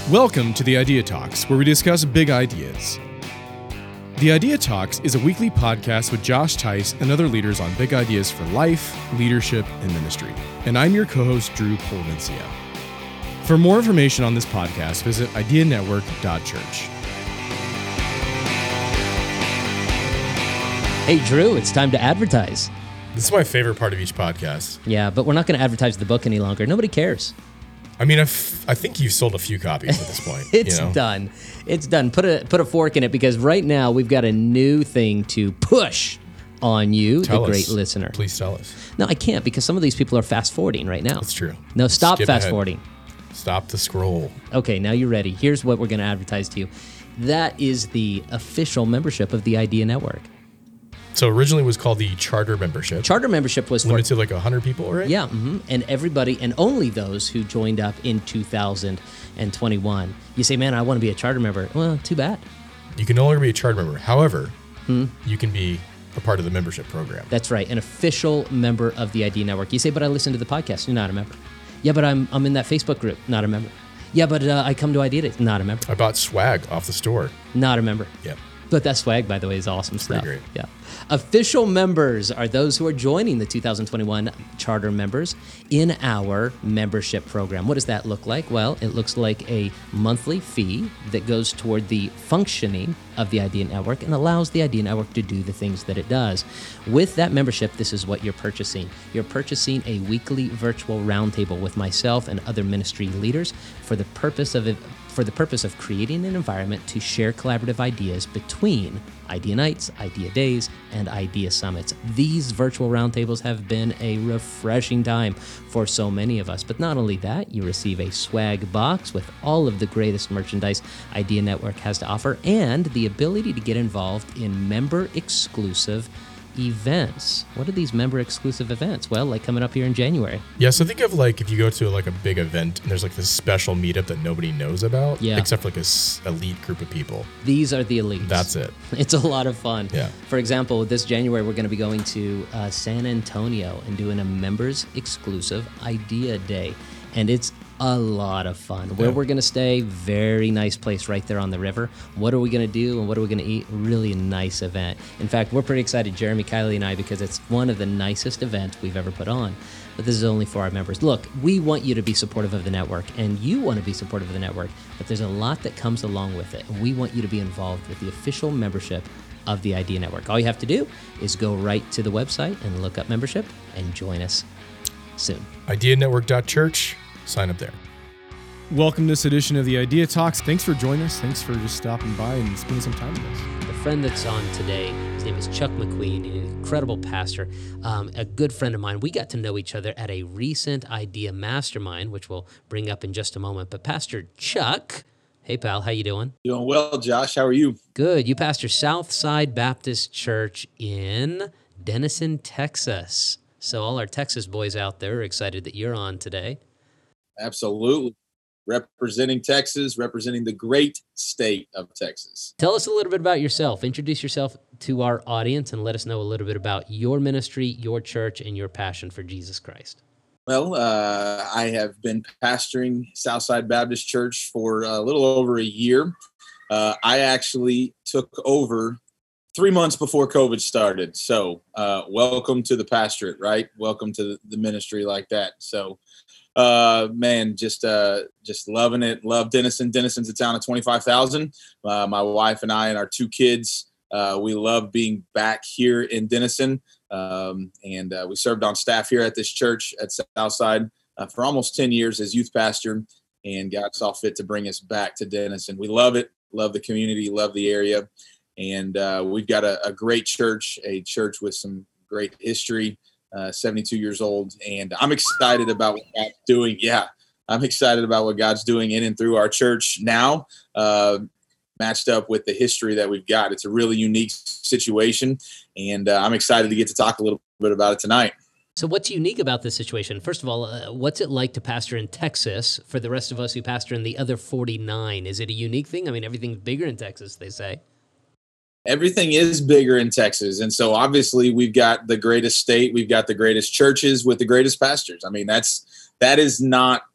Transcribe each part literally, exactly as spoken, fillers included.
Welcome to the Idea Talks, where we discuss big ideas. The Idea Talks is a weekly podcast with Josh Tice and other leaders on big ideas for life, leadership, and ministry. And I'm your co-host, Drew Polvencia. For more information on this podcast, visit idea network dot church. Hey, Drew, it's time to advertise. This is my favorite part of each podcast. Yeah, but we're not going to advertise the book any longer. Nobody cares. I mean, I, f- I think you've sold a few copies at this point. It's you know? done. It's done. Put a put a fork in it, because right now we've got a new thing to push on you, Tell the great us. listener. Please tell us. No, I can't, because some of these people are fast forwarding right now. That's true. No, stop Skip fast ahead. forwarding. Stop the scroll. Okay, now you're ready. Here's what we're going to advertise to you. That is the official membership of the Idea Network. So originally it was called the Charter membership. Charter membership was for Limited to like one hundred people, right? Yeah, hmm and everybody, and only those who joined up in two thousand twenty-one. You say, man, I want to be a charter member. Well, too bad. You can no longer be a charter member. However, Hmm. you can be a part of the membership program. That's right, an official member of the Idea Network. You say, but I listen to the podcast. You're not a member. Yeah, but I'm I'm in that Facebook group. Not a member. Yeah, but uh, I come to Idea Day. Not a member. I bought swag off the store. Not a member. Yep. But that swag, by the way, is awesome Pretty stuff. great. Yeah. Official members are those who are joining the two thousand twenty-one charter members in our membership program. What does that look like? Well, it looks like a monthly fee that goes toward the functioning of the Idea Network and allows the Idea Network to do the things that it does. With that membership, this is what you're purchasing. You're purchasing a weekly virtual roundtable with myself and other ministry leaders for the purpose of it, for the purpose of creating an environment to share collaborative ideas between Idea Nights, Idea Days, and Idea Summits. These virtual roundtables have been a refreshing time for so many of us. But not only that, you receive a swag box with all of the greatest merchandise Idea Network has to offer, and the ability to get involved in member-exclusive events. What are these member-exclusive events? Well, like coming up here in January. Yeah, so think of like if you go to like a big event and there's like this special meetup that nobody knows about, Yeah. except for like this elite group of people. These are the elites. That's it. It's a lot of fun. Yeah. For example, this January, we're going to be going to uh, San Antonio and doing a members exclusive Idea Day. And it's a lot of fun. Where Yeah. we're going to stay, very nice place right there on the river. What are we going to do and what are we going to eat? Really nice event. In fact, we're pretty excited, Jeremy, Kylie, and I, because it's one of the nicest events we've ever put on. But this is only for our members. Look, we want you to be supportive of the network, and you want to be supportive of the network, but there's a lot that comes along with it. And we want you to be involved with the official membership of the Idea Network. All you have to do is go right to the website and look up membership and join us soon. idea network dot church. Sign up there. Welcome to this edition of the Idea Talks. Thanks for joining us. Thanks for just stopping by and spending some time with us. The friend that's on today, his name is Chuck McQueen, an incredible pastor, um, a good friend of mine. We got to know each other at a recent Idea Mastermind, which we'll bring up in just a moment. But Pastor Chuck, hey pal, how you doing? Doing well, Josh. How are you? Good. You pastor Southside Baptist Church in Denison, Texas. So all our Texas boys out there are excited that you're on today. Absolutely. Representing Texas, representing the great state of Texas. Tell us a little bit about yourself. Introduce yourself to our audience and let us know a little bit about your ministry, your church, and your passion for Jesus Christ. Well, uh, I have been pastoring Southside Baptist Church for a little over a year. Uh, I actually took over three months before COVID started. So uh, welcome to the pastorate, right? Welcome to the ministry like that. So Uh, man, just, uh, just loving it. Love Denison. Denison's a town of twenty-five thousand. Uh, my wife and I and our two kids, uh, we love being back here in Denison. Um, and, uh, we served on staff here at this church at Southside, uh, for almost ten years as youth pastor, and God saw fit to bring us back to Denison. We love it. Love the community, love the area. And, uh, we've got a, a great church, a church with some great history. Uh, seventy-two years old, and I'm excited about what God's doing. Yeah, I'm excited about what God's doing in and through our church now, uh, matched up with the history that we've got. It's a really unique situation, and uh, I'm excited to get to talk a little bit about it tonight. So what's unique about this situation? First of all, uh, what's it like to pastor in Texas for the rest of us who pastor in the other forty-nine? Is it a unique thing? I mean, everything's bigger in Texas, they say. Everything is bigger in Texas. And so obviously we've got the greatest state. We've got the greatest churches with the greatest pastors. I mean, that's, that is not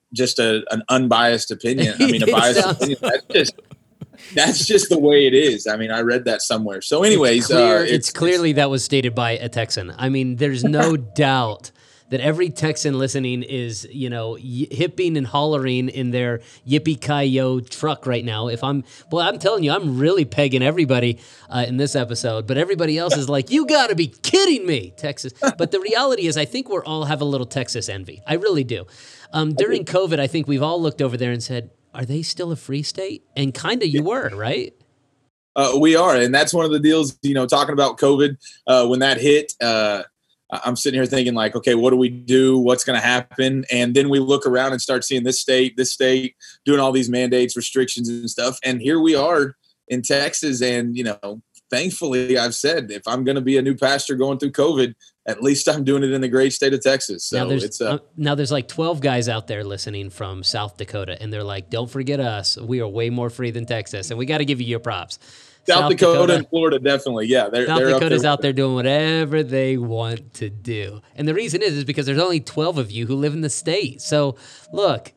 just a an unbiased opinion. I mean, a biased sounds- opinion. That's just that's just the way it is. I mean, I read that somewhere. So, anyways, it's, clear, uh, it's, it's clearly it's, that was stated by a Texan. I mean, there's no doubt that every Texan listening is, you know, y- hipping and hollering in their yippee-ki-yo truck right now. If I'm, well, I'm telling you, I'm really pegging everybody uh, in this episode, but everybody else is like, you got to be kidding me, Texas. But the reality is, I think we're all have a little Texas envy. I really do. Um, during COVID, I think we've all looked over there and said, are they still a free state? And kind of you were, right? Uh, we are. And that's one of the deals, you know, talking about COVID, uh, when that hit, uh, I'm sitting here thinking like, okay, what do we do? What's going to happen? And then we look around and start seeing this state, this state doing all these mandates, restrictions and stuff. And here we are in Texas. And, you know, thankfully I've said, if I'm going to be a new pastor going through COVID, at least I'm doing it in the great state of Texas. So now there's, it's uh, uh, now there's like twelve guys out there listening from South Dakota. And they're like, don't forget us. We are way more free than Texas. And we got to give you your props. South, South Dakota, Dakota and Florida, definitely. Yeah. They're, South they're Dakota's there out there doing whatever they want to do. And the reason is, is because there's only twelve of you who live in the state. So look,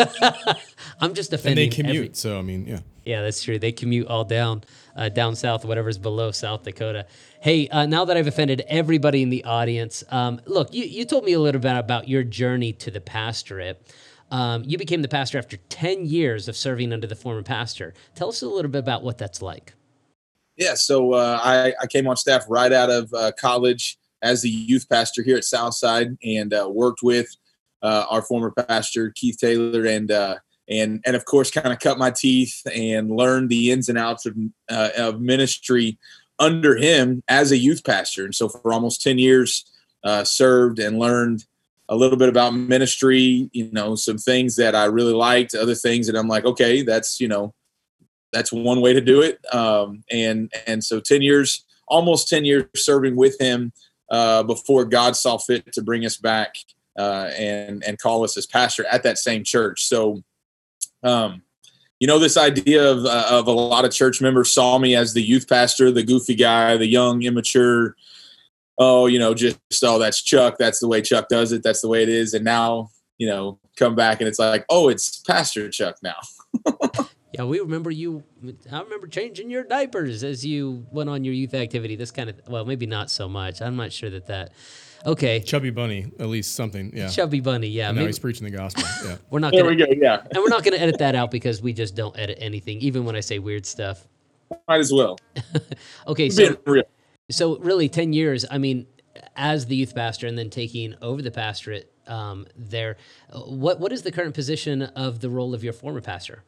I'm just offending. And they commute. Every, so, I mean, yeah. Yeah, that's true. They commute all down, uh, down south, whatever's below South Dakota. Hey, uh, now that I've offended everybody in the audience, um, look, you, you told me a little bit about your journey to the pastorate. Um, you became the pastor after ten years of serving under the former pastor. Tell us a little bit about what that's like. Yeah, so uh, I, I came on staff right out of uh, college as the youth pastor here at Southside, and uh, worked with uh, our former pastor, Keith Taylor, and uh, and and of course, kind of cut my teeth and learned the ins and outs of, uh, of ministry under him as a youth pastor. And so for almost ten years, uh, served and learned a little bit about ministry, you know, some things that I really liked, other things that I'm like, okay, that's, you know, that's one way to do it. Um, and, and so ten years, almost ten years serving with him uh, before God saw fit to bring us back uh, and, and call us as pastor at that same church. So, um, you know, this idea of, uh, of a lot of church members saw me as the youth pastor, the goofy guy, the young, immature, oh, you know, just, oh, that's Chuck. That's the way Chuck does it. That's the way it is. And now, you know, come back and it's like, oh, it's Pastor Chuck now. Yeah, we remember you. I remember changing your diapers as you went on your youth activity. This kind of, well, maybe not so much. I'm not sure that that. Okay. Chubby Bunny, at least something. Yeah. Chubby Bunny. Yeah. And now maybe, he's preaching the gospel. Yeah. We're not. There gonna, we go. Yeah. And we're not going to edit that out because we just don't edit anything, even when I say weird stuff. Might as well. Okay. So, so really, ten years. I mean, as the youth pastor and then taking over the pastorate um, there, what what is the current position of the role of your former pastor?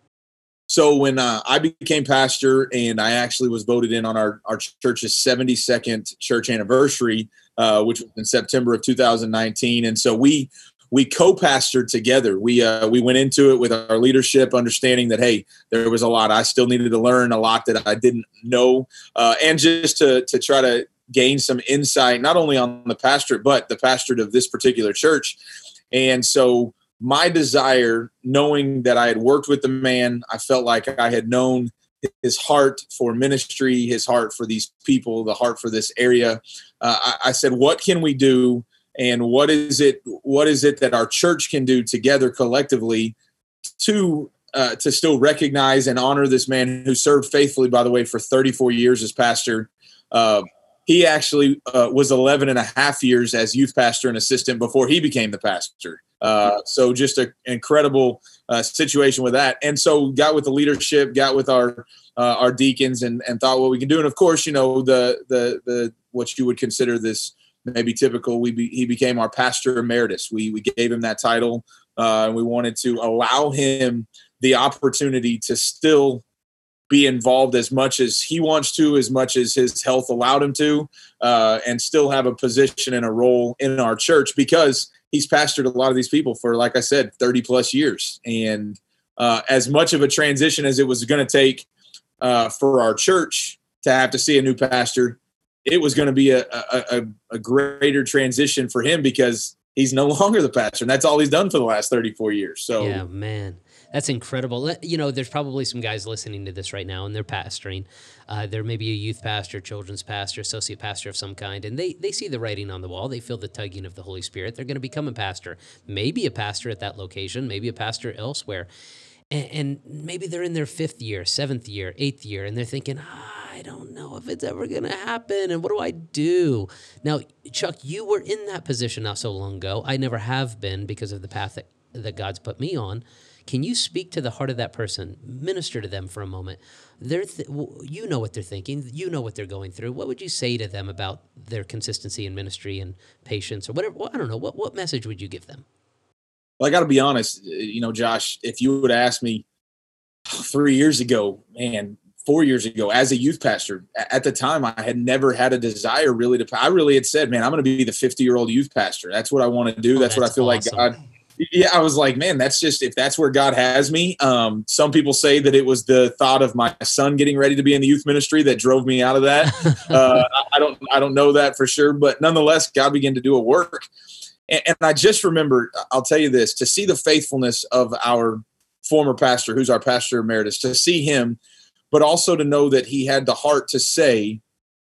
So when uh, I became pastor, and I actually was voted in on our, our church's seventy-second church anniversary, uh, which was in September of two thousand nineteen. And so we we co-pastored together. We uh, we went into it with our leadership, understanding that, hey, there was a lot I still needed to learn, a lot that I didn't know, uh, and just to to try to gain some insight, not only on the pastorate, but the pastorate of this particular church. And so my desire, knowing that I had worked with the man, I felt like I had known his heart for ministry, his heart for these people, the heart for this area. Uh, I, I said, what can we do? And what is it, what is it that our church can do together collectively to, uh, to still recognize and honor this man who served faithfully, by the way, for thirty-four years as pastor. Uh, he actually uh, was eleven and a half years as youth pastor and assistant before he became the pastor. Uh, so just an incredible uh, situation with that. And so got with the leadership, got with our uh, our deacons and, and thought what we can do. And of course, you know, the the the what you would consider this maybe typical, we be, he became our pastor emeritus. We we gave him that title. Uh, and we wanted to allow him the opportunity to still be involved as much as he wants to, as much as his health allowed him to, uh, and still have a position and a role in our church, because he's pastored a lot of these people for, like I said, thirty plus years. And uh, as much of a transition as it was going to take uh, for our church to have to see a new pastor, it was going to be a, a, a, a greater transition for him because he's no longer the pastor. And that's all he's done for the last thirty-four years. So yeah, man. That's incredible. Let- You know, there's probably some guys listening to this right now, and they're pastoring. Uh, they're maybe a youth pastor, children's pastor, associate pastor of some kind, and they they see the writing on the wall. They feel the tugging of the Holy Spirit. They're going to become a pastor, maybe a pastor at that location, maybe a pastor elsewhere. And, and maybe they're in their fifth year, seventh year, eighth year, and they're thinking, ah, I don't know if it's ever going to happen, and what do I do? Now, Chuck, you were in that position not so long ago. I never have been because of the path that, that God's put me on. Can you speak to the heart of that person, minister to them for a moment? They're th- you know what they're thinking. You know what they're going through. What would you say to them about their consistency in ministry and patience or whatever? Well, I don't know. What, what message would you give them? Well, I got to be honest, you know, Josh, if you would ask me three years ago, man, four years ago, as a youth pastor, at the time, I had never had a desire really to, I really had said, man, I'm going to be the fifty year old youth pastor. That's what I want to do. Oh, that's, that's what I feel awesome. like God. Yeah, I was like, man, that's just, if that's where God has me. Um, some people say that it was the thought of my son getting ready to be in the youth ministry that drove me out of that. uh, I don't, I don't know that for sure, but nonetheless, God began to do a work. And, and I just remember, I'll tell you this, to see the faithfulness of our former pastor, who's our pastor emeritus, to see him, but also to know that he had the heart to say,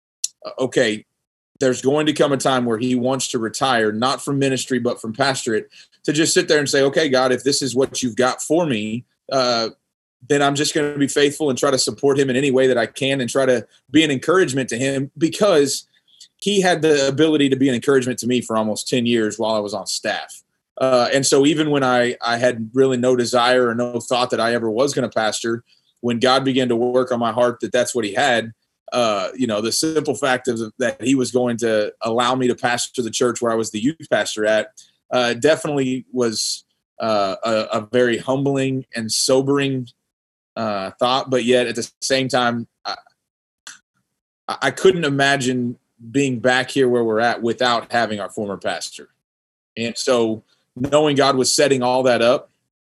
okay, there's going to come a time where he wants to retire, not from ministry, but from pastorate, to just sit there and say, okay, God, if this is what you've got for me, uh, then I'm just going to be faithful and try to support him in any way that I can and try to be an encouragement to him, because he had the ability to be an encouragement to me for almost ten years while I was on staff. Uh, and so even when I, I had really no desire or no thought that I ever was going to pastor, when God began to work on my heart that that's what he had, uh, you know, the simple fact of that he was going to allow me to pastor the church where I was the youth pastor at, uh, definitely was uh, a, a very humbling and sobering uh, thought. But yet at the same time, I, I couldn't imagine being back here where we're at without having our former pastor. And so knowing God was setting all that up,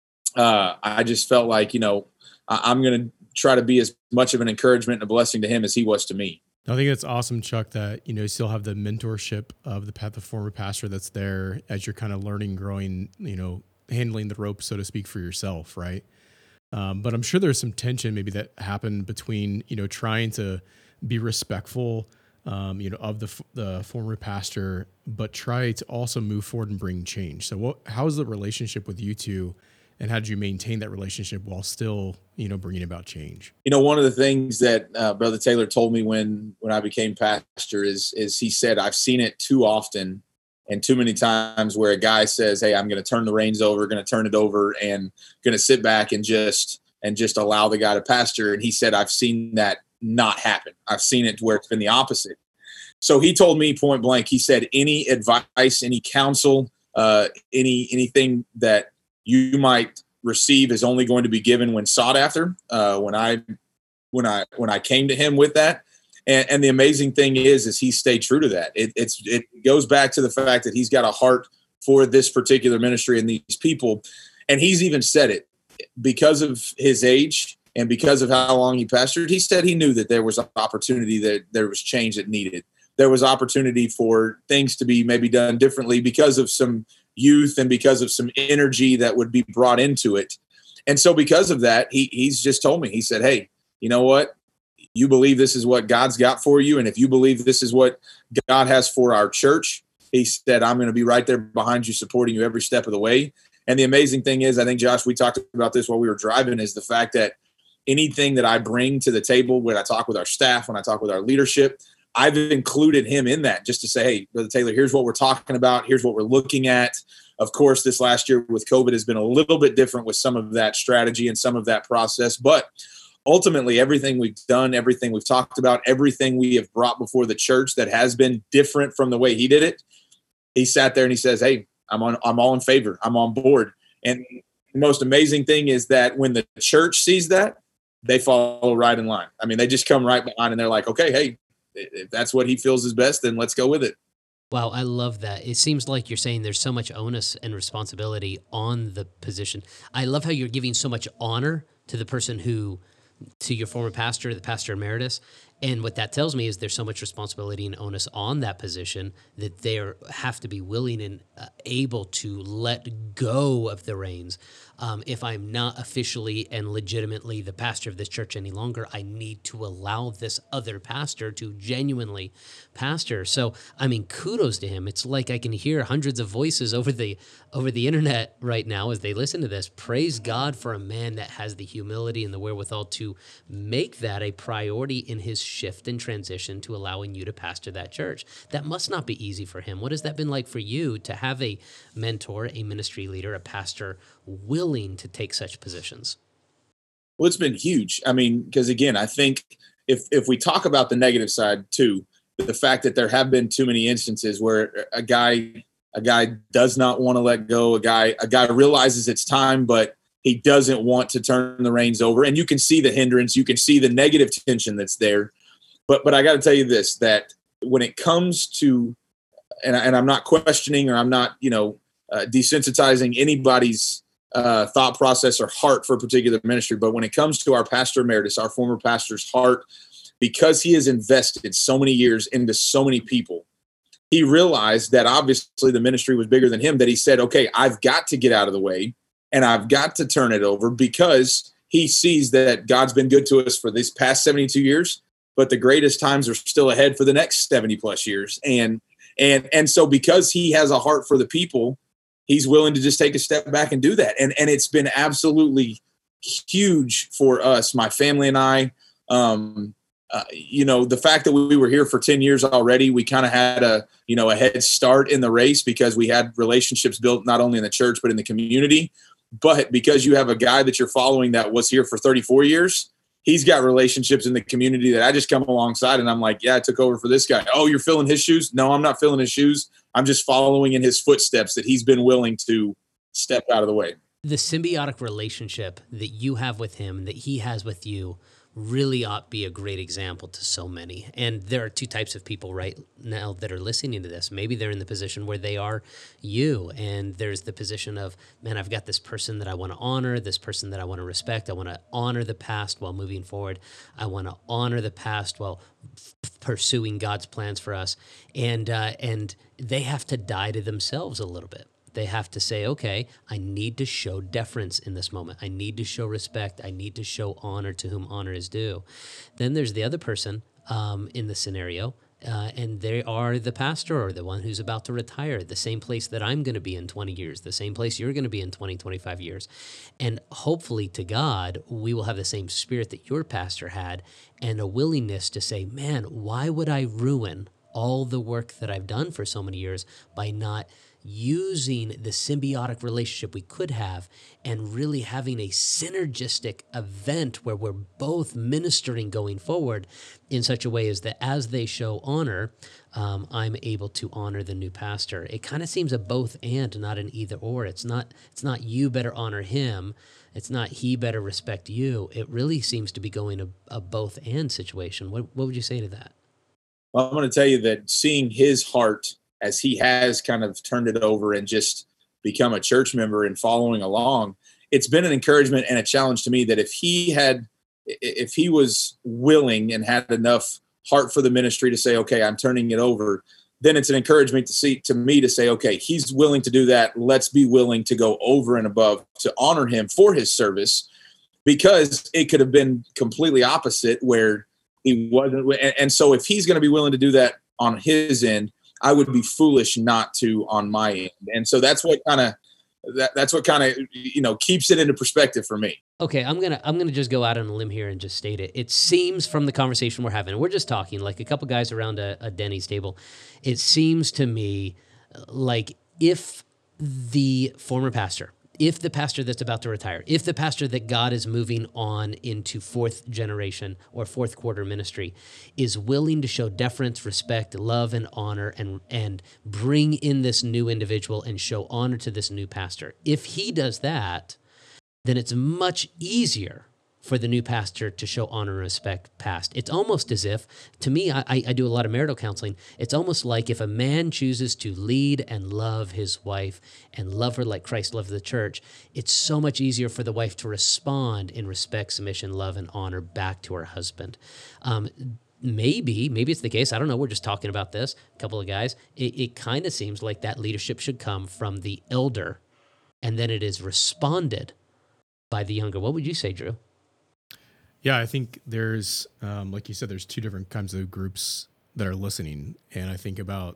uh, I just felt like, you know, I, I'm going to try to be as much of an encouragement and a blessing to him as he was to me. I think it's awesome, Chuck, that, you know, you still have the mentorship of the path of former pastor that's there as you're kind of learning, growing, you know, handling the rope, so to speak, for yourself. Right. Um, but I'm sure there's some tension maybe that happened between, you know, trying to be respectful, um, you know, of the, the former pastor, but try to also move forward and bring change. So what, how's the relationship with you two, and how did you maintain that relationship while still, you know, bringing about change? You know, one of the things that uh, Brother Taylor told me when, when I became pastor is, is he said, I've seen it too often and too many times where a guy says, hey, I'm going to turn the reins over, going to turn it over, and going to sit back and just, and just allow the guy to pastor. And he said, I've seen that not happen. I've seen it where it's been the opposite. So he told me point blank, he said, any advice, any counsel, uh, any, anything that you might receive is only going to be given when sought after. Uh, when I, when I, when I came to him with that, and, and the amazing thing is, is he stayed true to that. It, it's, it goes back to the fact that he's got a heart for this particular ministry and these people. And he's even said it because of his age and because of how long he pastored. He said he knew that there was an opportunity, that there was change that needed. There was opportunity for things to be maybe done differently because of some youth and because of some energy that would be brought into it. And so because of that, he he's just told me, he said, hey, you know what? You believe this is what God's got for you. And if you believe this is what God has for our church, he said, I'm going to be right there behind you, supporting you every step of the way. And the amazing thing is, I think, Josh, we talked about this while we were driving, is the fact that anything that I bring to the table, when I talk with our staff, when I talk with our leadership, I've included him in that just to say, hey, Brother Taylor, here's what we're talking about. Here's what we're looking at. Of course, this last year with COVID has been a little bit different with some of that strategy and some of that process. But ultimately, everything we've done, everything we've talked about, everything we have brought before the church that has been different from the way he did it, he sat there and he says, hey, I'm on, I'm all in favor. I'm on board. And the most amazing thing is that when the church sees that, they follow right in line. I mean, they just come right behind and they're like, okay, hey, if that's what he feels is best, then let's go with it. Wow, I love that. It seems like you're saying there's so much onus and responsibility on the position. I love how you're giving so much honor to the person who, to your former pastor, the pastor emeritus, And what that tells me is there's so much responsibility and onus on that position that they have to be willing and uh, able to let go of the reins. Um, if I'm not officially and legitimately the pastor of this church any longer, I need to allow this other pastor to genuinely pastor. So, I mean, kudos to him. It's like I can hear hundreds of voices over the over the internet right now as they listen to this. Praise God for a man that has the humility and the wherewithal to make that a priority in his shift and transition to allowing you to pastor that church. That must not be easy for him. What has that been like for you to have a mentor, a ministry leader, a pastor willing to take such positions? Well, it's been huge. I mean, because again, I think if if we talk about the negative side too, the fact that there have been too many instances where a guy a guy does not want to let go, a guy a guy realizes it's time, but he doesn't want to turn the reins over, and you can see the hindrance, you can see the negative tension that's there. But but I got to tell you this, that when it comes to, and, I, and I'm not questioning or I'm not, you know, uh, desensitizing anybody's uh, thought process or heart for a particular ministry, but when it comes to our pastor emeritus, our former pastor's heart, because he has invested so many years into so many people, he realized that obviously the ministry was bigger than him, that he said, okay, I've got to get out of the way and I've got to turn it over, because he sees that God's been good to us for these past seventy-two years, but the greatest times are still ahead for the next seventy plus years. And, and, and so because he has a heart for the people, he's willing to just take a step back and do that. And, and it's been absolutely huge for us, my family and I. Um, uh, you know, the fact that we were here for ten years already, we kind of had a, you know, a head start in the race because we had relationships built not only in the church, but in the community. But because you have a guy that you're following that was here for thirty-four years, he's got relationships in the community that I just come alongside and I'm like, yeah, I took over for this guy. Oh, you're filling his shoes? No, I'm not filling his shoes. I'm just following in his footsteps that he's been willing to step out of the way. The symbiotic relationship that you have with him, that he has with you, really ought to be a great example to so many. And there are two types of people right now that are listening to this. Maybe they're in the position where they are you, and there's the position of, man, I've got this person that I want to honor, this person that I want to respect. I want to honor the past while moving forward. I want to honor the past while f- pursuing God's plans for us. And uh, and they have to die to themselves a little bit. They have to say, okay, I need to show deference in this moment. I need to show respect. I need to show honor to whom honor is due. Then there's the other person um, in the scenario, uh, and they are the pastor or the one who's about to retire, the same place that I'm going to be in twenty years, the same place you're going to be in twenty, twenty-five years. And hopefully to God, we will have the same spirit that your pastor had and a willingness to say, man, why would I ruin all the work that I've done for so many years by not using the symbiotic relationship we could have and really having a synergistic event where we're both ministering going forward in such a way as that as they show honor, um, I'm able to honor the new pastor. It kind of seems a both and, not an either or. It's not, it's not you better honor him. It's not he better respect you. It really seems to be going a, a both and situation. What, what would you say to that? Well, I'm going to tell you that seeing his heart as he has kind of turned it over and just become a church member and following along, it's been an encouragement and a challenge to me that if he had, if he was willing and had enough heart for the ministry to say, okay, I'm turning it over, then it's an encouragement to see, to me to say, okay, he's willing to do that. Let's be willing to go over and above to honor him for his service, because it could have been completely opposite where he wasn't. And, and so if he's going to be willing to do that on his end, I would be foolish not to on my end. And so that's what kind of that, that's what kind of, you know, keeps it into perspective for me. Okay, I'm going to I'm going to just go out on a limb here and just state it. It seems from the conversation we're having, we're just talking like a couple guys around a, a Denny's table. It seems to me like if the former pastor, if the pastor that's about to retire, if the pastor that God is moving on into fourth generation or fourth quarter ministry is willing to show deference, respect, love, and honor, and, and bring in this new individual and show honor to this new pastor, if he does that, then it's much easier for the new pastor to show honor and respect past. It's almost as if, to me, I, I do a lot of marital counseling, it's almost like if a man chooses to lead and love his wife and love her like Christ loved the church, it's so much easier for the wife to respond in respect, submission, love, and honor back to her husband. Um, maybe, maybe it's the case. I don't know. We're just talking about this, a couple of guys. It, it kind of seems like that leadership should come from the elder, and then it is responded by the younger. What would you say, Drew? Yeah, I think there's, um, like you said, there's two different kinds of groups that are listening. And I think about,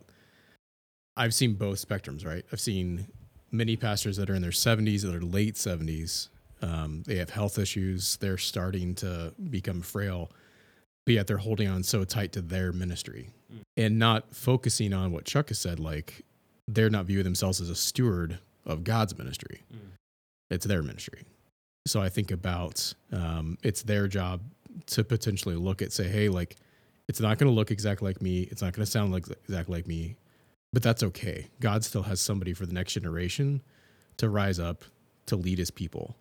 I've seen both spectrums, right? I've seen many pastors that are in their seventies, that are late seventies. Um, they have health issues. They're starting to become frail, but yet they're holding on so tight to their ministry mm. and not focusing on what Chuck has said, like they're not viewing themselves as a steward of God's ministry. Mm. It's their ministry. So I think about um, it's their job to potentially look at, say, hey, like, it's not going to look exactly like me. It's not going to sound like exactly like me, but that's okay. God still has somebody for the next generation to rise up to lead his people.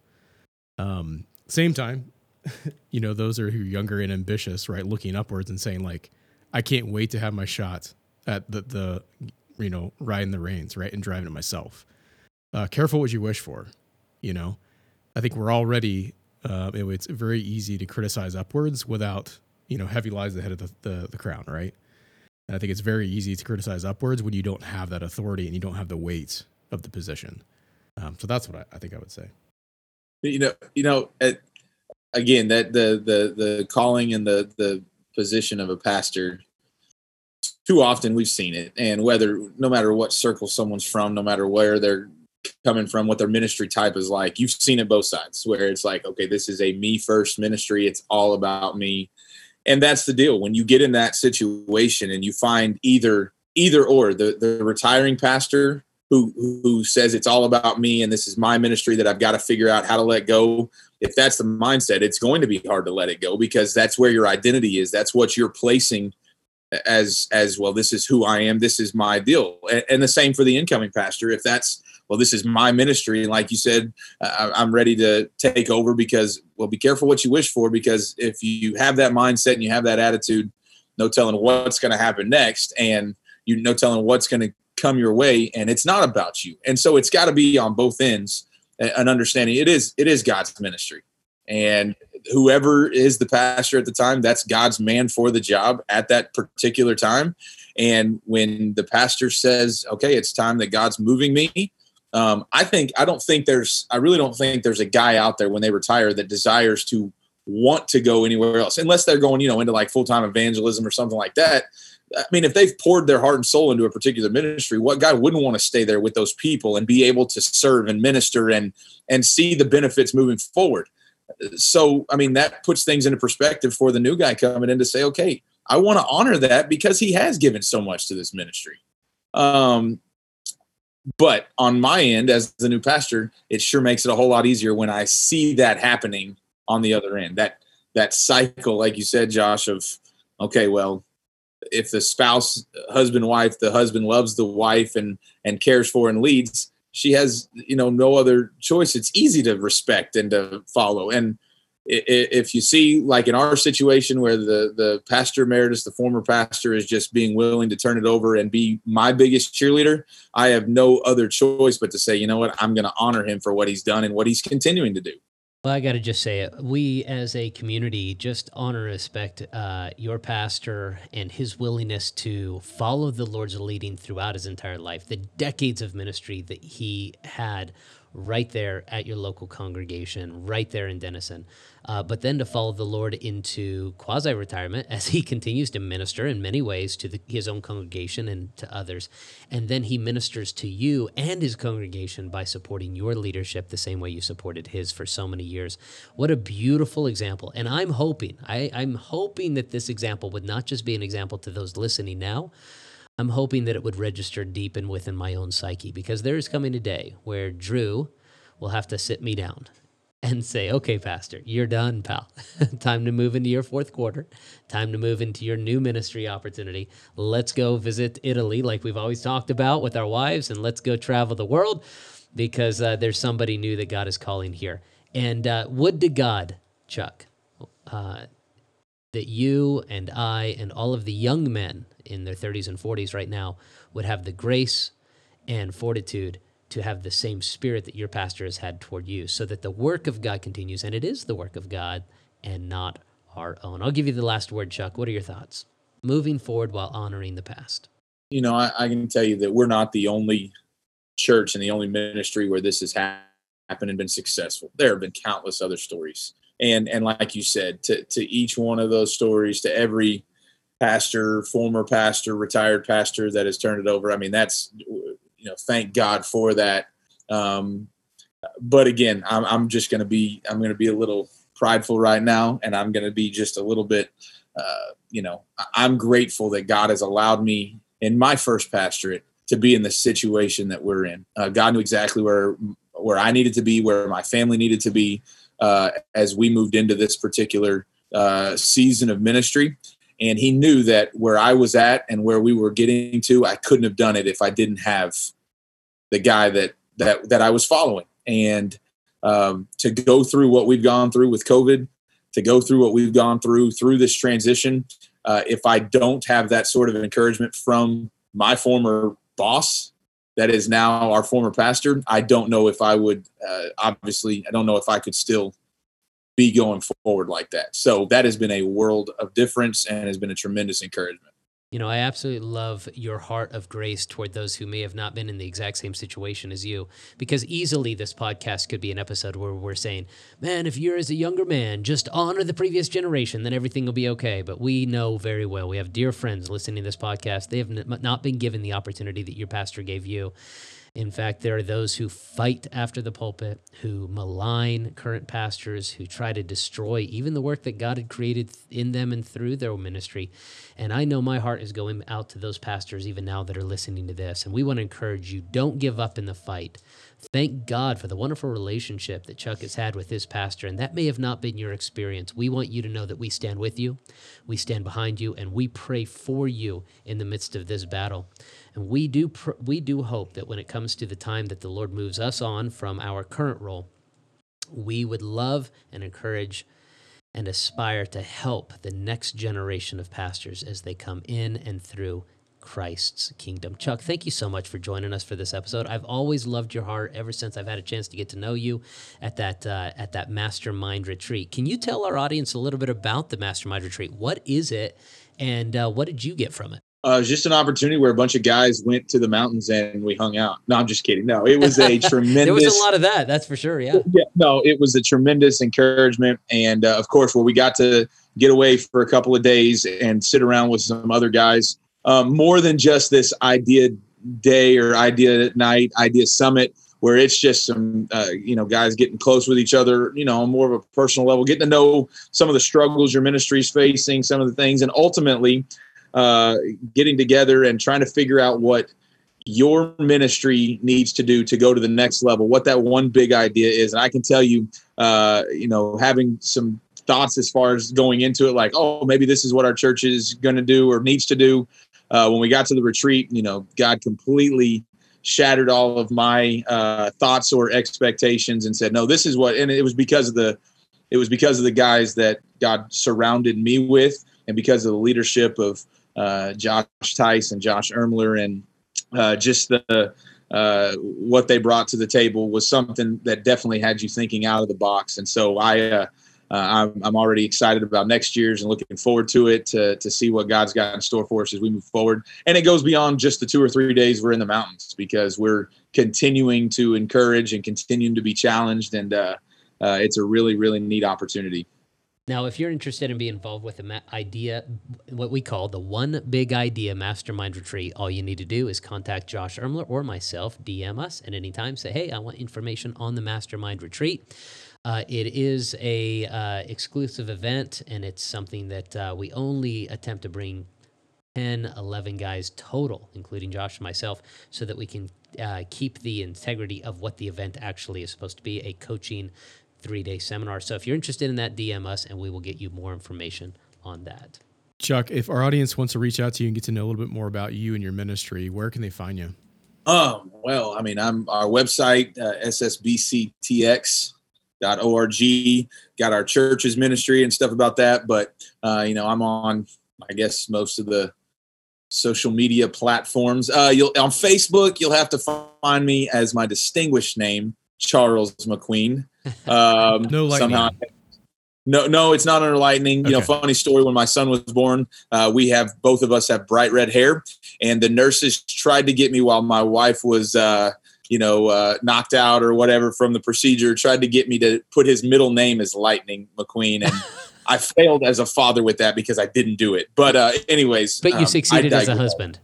Um, same time, you know, those are who are younger and ambitious, right? Looking upwards and saying, like, I can't wait to have my shot at the, the you know, riding the reins, right? And driving it myself. Uh, careful what you wish for, you know? I think we're already, uh, it, it's very easy to criticize upwards without, you know, heavy lies the head of the, the, the crown, right? And I think it's very easy to criticize upwards when you don't have that authority and you don't have the weight of the position. Um, so that's what I, I think I would say. You know, you know, at, again, that the, the, the calling and the, the position of a pastor, too often we've seen it. And whether, no matter what circle someone's from, no matter where they're coming from, what their ministry type is like, you've seen it both sides, where it's like, okay, this is a me first ministry. It's all about me. And that's the deal. When you get in that situation and you find either, either or the, the retiring pastor who, who says it's all about me and this is my ministry that I've got to figure out how to let go. If that's the mindset, it's going to be hard to let it go because that's where your identity is. That's what you're placing as, as well. This is who I am. This is my deal. And, and the same for the incoming pastor. If that's, well, this is my ministry. And like you said, uh, I'm ready to take over because, well, be careful what you wish for, because if you have that mindset and you have that attitude, no telling what's going to happen next, and you no telling what's going to come your way. And it's not about you. And so it's got to be on both ends, an understanding. It is, it is God's ministry, and whoever is the pastor at the time, that's God's man for the job at that particular time. And when the pastor says, okay, it's time that God's moving me, Um, I think, I don't think there's, I really don't think there's a guy out there when they retire that desires to want to go anywhere else, unless they're going, you know, into like full-time evangelism or something like that. I mean, if they've poured their heart and soul into a particular ministry, what guy wouldn't want to stay there with those people and be able to serve and minister and, and see the benefits moving forward? So, I mean, that puts things into perspective for the new guy coming in to say, okay, I want to honor that because he has given so much to this ministry. Um, But on my end, as the new pastor, it sure makes it a whole lot easier when I see that happening on the other end. That that cycle, like you said, Josh, of, okay, well, if the spouse, husband, wife, the husband loves the wife and and cares for and leads, she has, you know, no other choice. It's easy to respect and to follow. And if you see, like in our situation where the, the pastor emeritus, the former pastor, is just being willing to turn it over and be my biggest cheerleader, I have no other choice but to say, you know what, I'm going to honor him for what he's done and what he's continuing to do. Well, I got to just say it. We as a community just honor and respect uh, your pastor and his willingness to follow the Lord's leading throughout his entire life, the decades of ministry that he had right there at your local congregation, right there in Denison. Uh, but then to follow the Lord into quasi-retirement as he continues to minister in many ways to the, his own congregation and to others. And then he ministers to you and his congregation by supporting your leadership the same way you supported his for so many years. What a beautiful example. And I'm hoping, I, I'm hoping that this example would not just be an example to those listening now. I'm hoping that it would register deep and within my own psyche, because there is coming a day where Drew will have to sit me down and say, okay, Pastor, you're done, pal. Time to move into your fourth quarter. Time to move into your new ministry opportunity. Let's go visit Italy like we've always talked about with our wives, and let's go travel the world because uh, there's somebody new that God is calling here. And uh, would to God, Chuck, uh, that you and I and all of the young men in their thirties and forties right now would have the grace and fortitude to have the same spirit that your pastor has had toward you, so that the work of God continues, and it is the work of God and not our own. I'll give you the last word, Chuck. What are your thoughts? Moving forward while honoring the past. You know, I, I can tell you that we're not the only church and the only ministry where this has ha- happened and been successful. There have been countless other stories. And and like you said, to, to each one of those stories, to every pastor, former pastor, retired pastor that has turned it over, I mean, that's, you know, thank God for that. Um, but again, I'm, I'm just going to be, I'm going to be a little prideful right now. And I'm going to be just a little bit, uh, you know, I'm grateful that God has allowed me in my first pastorate to be in the situation that we're in. Uh, God knew exactly where, where I needed to be, where my family needed to be, uh, as we moved into this particular uh, season of ministry. And he knew that where I was at and where we were getting to, I couldn't have done it if I didn't have the guy that, that, that I was following. And um, to go through what we've gone through with COVID, to go through what we've gone through, through this transition, uh, if I don't have that sort of encouragement from my former boss, that is now our former pastor, I don't know if I would, uh, obviously, I don't know if I could still be going forward like that. So that has been a world of difference and has been a tremendous encouragement. You know, I absolutely love your heart of grace toward those who may have not been in the exact same situation as you, because easily this podcast could be an episode where we're saying, man, if you're as a younger man, just honor the previous generation, then everything will be okay. But we know very well, we have dear friends listening to this podcast. They have not been given the opportunity that your pastor gave you. In fact, there are those who fight after the pulpit, who malign current pastors, who try to destroy even the work that God had created in them and through their ministry. And I know my heart is going out to those pastors even now that are listening to this. And we want to encourage you, don't give up in the fight. Thank God for the wonderful relationship that Chuck has had with his pastor, and that may have not been your experience. We want you to know that we stand with you, we stand behind you, and we pray for you in the midst of this battle. And we do pr- we do hope that when it comes to the time that the Lord moves us on from our current role, we would love and encourage and aspire to help the next generation of pastors as they come in and through Christ's kingdom. Chuck, thank you so much for joining us for this episode. I've always loved your heart ever since I've had a chance to get to know you at that uh, at that Mastermind Retreat. Can you tell our audience a little bit about the Mastermind Retreat? What is it, and uh, what did you get from it? Uh, it was just an opportunity where a bunch of guys went to the mountains and we hung out. No, I'm just kidding. No, it was a tremendous. There was a lot of that. That's for sure. Yeah. yeah no, it was a tremendous encouragement. And uh, of course, where we got to get away for a couple of days and sit around with some other guys, um, more than just this idea day or idea night, idea summit, where it's just some, uh, you know, guys getting close with each other, you know, on more of a personal level, getting to know some of the struggles your ministry is facing, some of the things, and ultimately, Uh, getting together and trying to figure out what your ministry needs to do to go to the next level, what that one big idea is. And I can tell you, uh, you know, having some thoughts as far as going into it, like, oh, maybe this is what our church is going to do or needs to do. Uh, when we got to the retreat, you know, God completely shattered all of my uh, thoughts or expectations and said, no, this is what, and it was because of the, it was because of the guys that God surrounded me with, and because of the leadership of Uh, Josh Tice and Josh Ermler, and uh, just the uh, what they brought to the table was something that definitely had you thinking out of the box. And so I, uh, uh, I'm, I'm already excited about next year's and looking forward to it to to see what God's got in store for us as we move forward. And it goes beyond just the two or three days we're in the mountains, because we're continuing to encourage and continuing to be challenged, and uh, uh, it's a really, really neat opportunity. Now, if you're interested in being involved with the ma- idea, what we call the One Big Idea Mastermind Retreat, all you need to do is contact Josh Ermler or myself, D M us at any time. Say, hey, I want information on the Mastermind Retreat. Uh, it is a uh, exclusive event, and it's something that uh, we only attempt to bring ten, eleven guys total, including Josh and myself, so that we can uh, keep the integrity of what the event actually is supposed to be, a coaching three-day seminar. So if you're interested in that, D M us, and we will get you more information on that. Chuck, if our audience wants to reach out to you and get to know a little bit more about you and your ministry, where can they find you? Um, well, I mean, I'm our website, uh, S S B C T X dot org, got our church's ministry and stuff about that. But, uh, you know, I'm on, I guess, most of the social media platforms. Uh, you'll on Facebook, you'll have to find me as my distinguished name, Charles McQueen. Um, no lightning. Somehow, No, no, it's not under Lightning. You know, Okay. funny story. When my son was born, uh, we have both of us have bright red hair, and the nurses tried to get me while my wife was, uh, you know, uh, knocked out or whatever from the procedure. Tried to get me to put his middle name as Lightning McQueen, and I failed as a father with that because I didn't do it. But, uh, anyways, But you um, succeeded I as a digress. husband.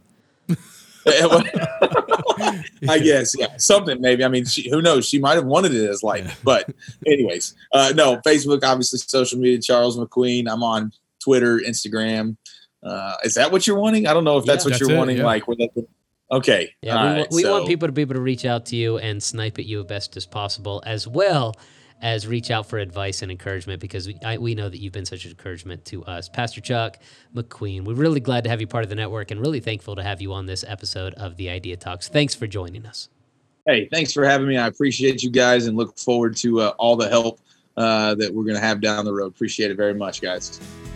I guess, yeah, something maybe. I mean, she, who knows? She might have wanted it as Lightning. But anyways, uh, no, Facebook, obviously, social media, Charles McQueen. I'm on Twitter, Instagram. Uh, is that what you're wanting? I don't know if that's Yeah. what That's you're it, wanting. yeah. Like, with that, okay, Yeah, all we, right, want, we so- want people to be able to reach out to you and snipe at you as best as possible, as well as reach out for advice and encouragement, because we, I, we know that you've been such an encouragement to us. Pastor Chuck McQueen, we're really glad to have you part of the network and really thankful to have you on this episode of the Idea Talks. Thanks for joining us. Hey, thanks for having me. I appreciate you guys and look forward to uh, all the help uh, that we're going to have down the road. Appreciate it very much, guys.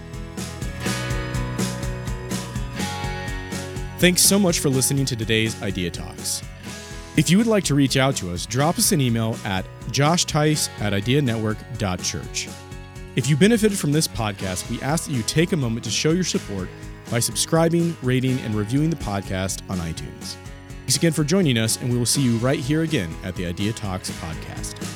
Thanks so much for listening to today's Idea Talks. If you would like to reach out to us, drop us an email at josh tice at idea network dot church. If you benefited from this podcast, we ask that you take a moment to show your support by subscribing, rating, and reviewing the podcast on iTunes. Thanks again for joining us, and we will see you right here again at the Idea Talks podcast.